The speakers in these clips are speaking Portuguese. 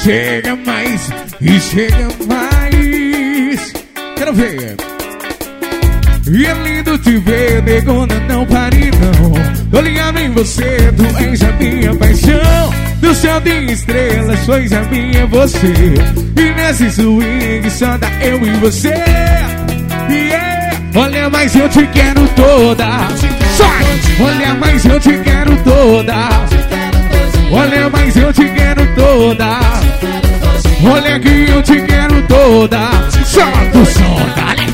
chega mais, e chega mais. Quero ver. E é lindo te ver, negona, não pare não. Tô ligado em você, tu és a minha paixão. Do céu de estrelas, sois a minha você. E nesse swing só dá eu e você. Yeah. Olha, mas eu te quero toda. Sai! Olha, mas eu te quero toda. Olha, mas eu te quero toda. Olha que eu te quero toda. Solta o som, dale.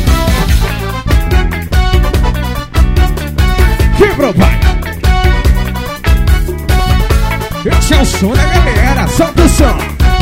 Quebrou, pai. Esse é o som da galera. Solta o som.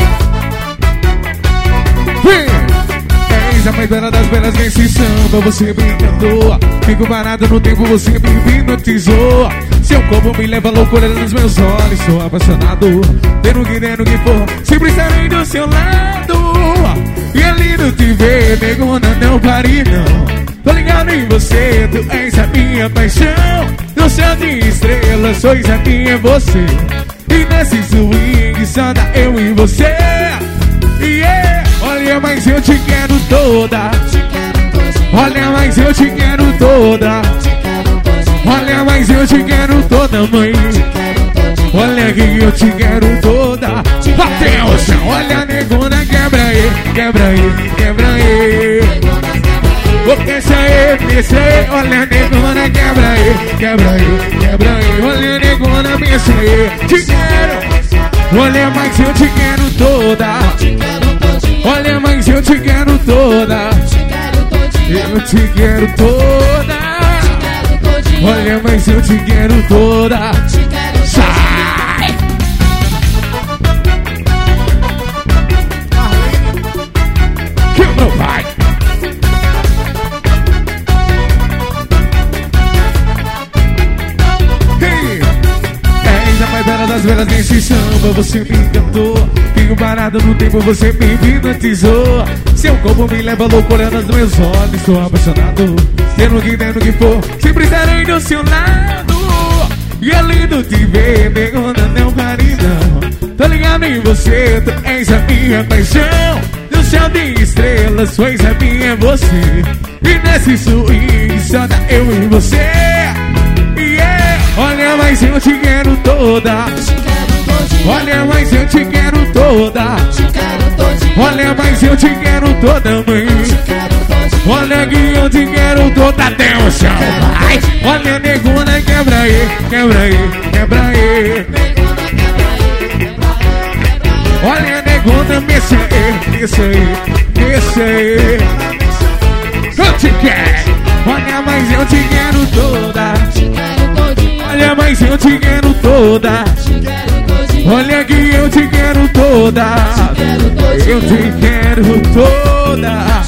Vem. És a mais bela das belas nesse samba. Você me encantou. Fico parado no tempo, você me hipnotizou. Seu corpo me leva à loucura nos meus olhos. Sou apaixonado, tendo que for, sempre estarei do seu lado. E é lindo te ver, negona, não pare não. Tô ligado em você, tu és a minha paixão. No céu de estrelas, sois a minha você. E nesse swing só dá eu e você. Yeah. Olha, mas eu te quero toda. Olha, mas eu te quero toda. Olha, mas eu te quero toda, mãe. Olha que eu te quero toda. Atenção, olha, negona, quebra aí, quebra aí, quebra aí. Desce aí, desce aí. Olha, negona, quebra aí, quebra aí, quebra aí. Olha, negona, desce aí. Te quero. Olha, mas eu te quero toda. Olha, mas eu te quero toda. Eu te quero toda. Olha, mas eu te quero toda. Sai! Que meu pai. Hey. És a mais bela das belas nesse samba. Você me encantou. Fico parado no tempo, você me hipnotizou. Seu corpo me leva à loucura nos meus olhos. Estou apaixonado, tendo que for, sempre estarei do seu lado. E é lindo te ver, negona, não pare não. Tô ligado em você, tu és a minha paixão. No céu de estrelas, sois a minha você. E nesse swing só dá eu e você. Yeah. Olha, mas eu te quero toda. Olha, mas eu te quero toda. Olha, mas eu te quero toda, mãe. Olha que eu te quero toda. Atenção, vai. Olha, negona, quebra aí, quebra aí, quebra aí. Olha, negona, mexe aí, mexe aí, mexe aí. Eu te quero. Olha, mas eu te quero toda. Olha, mas eu te quero toda. Olha que eu te quero toda. Eu te quero toda.